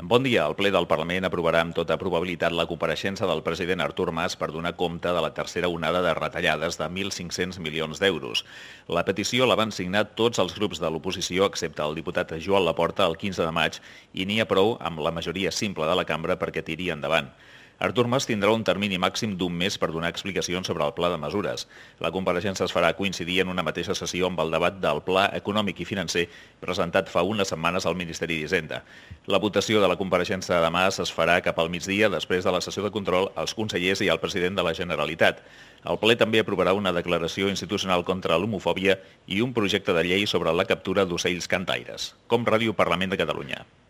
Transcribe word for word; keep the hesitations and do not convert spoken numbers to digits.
Bon dia. El ple del Parlament aprovarà amb tota probabilitat la compareixença del president Artur Mas per donar compte de la tercera onada de retallades de mil cinc-cents milions d'euros. La petició la van signar tots els grups de l'oposició, excepte el diputat Joan Laporta, el quinze de maig, i n'hi ha prou amb la majoria simple de la cambra perquè tiri endavant. Artur Mas tindrà un termini màxim d'un mes per donar explicacions sobre el pla de mesures. La compareixença es farà coincidir en una mateixa sessió amb el debat del Pla Econòmic i Financer presentat fa unes setmanes al Ministeri d'Hisenda. La votació de la compareixença de Mas es farà cap al migdia després de la sessió de control als consellers i al president de la Generalitat. El ple també aprovarà una declaració institucional contra l'homofòbia i un projecte de llei sobre la captura d'ocells cantaires. Com Ràdio Parlament de Catalunya.